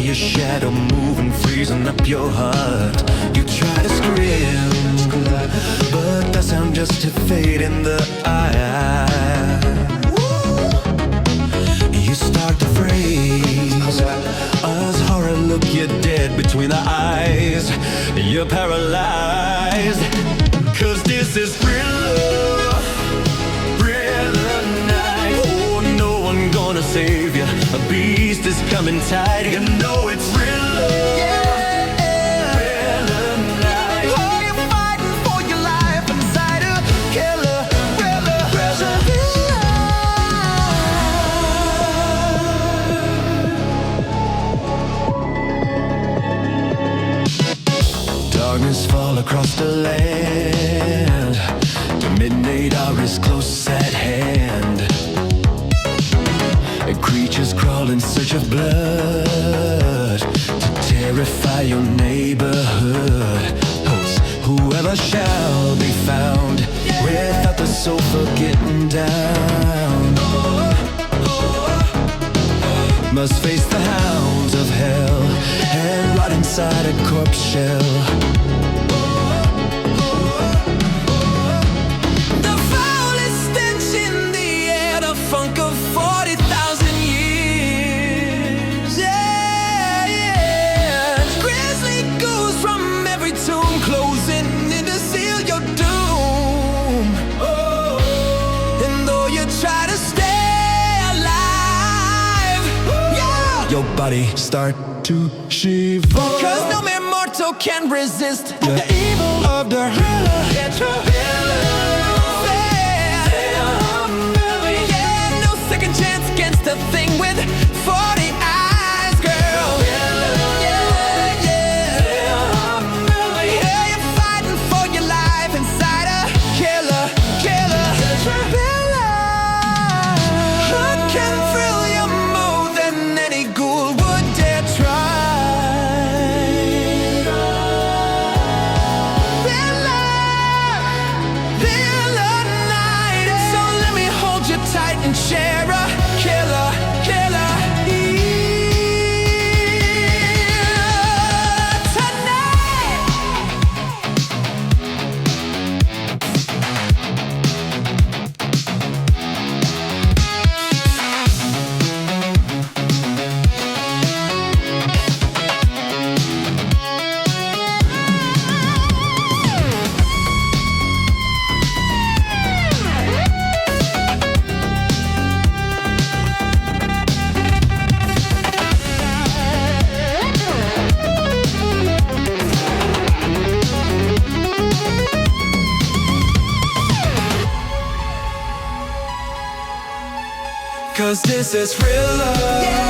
your shadow moving, freezing up your heart. You try to scream, but that sound just to fade in the eye. You start to freeze as horror look you dead between the eyes. You're paralyzed, 'cause this is real love, real night. Oh, no one gonna save you, a beast is coming tight. You know it's real love, real night. Oh, you're fighting for your life inside a killer, pressure. Darkness fall across the land. The midnight hour is close at hand. Creatures crawl in search of blood to terrify your neighborhood. Whoever shall be found without the sofa getting down must face the hounds of hell and rot inside a corpse shell. The foulest stench in the air, the funk of 40,000 years. Yeah, yeah. Grisly goes from every tomb, closing in to seal your doom. And though you try to stay alive, your body start to shiver, 'cause no mere mortal can resist the evil of the thriller. Yeah, no second chance against a thing with 40 eyes, girl. Yeah, you're fighting for your life inside a killer. Who can thrill you more than any ghoul would dare try? Thriller night. So let me hold you tight and share a killer. Cause this is real love.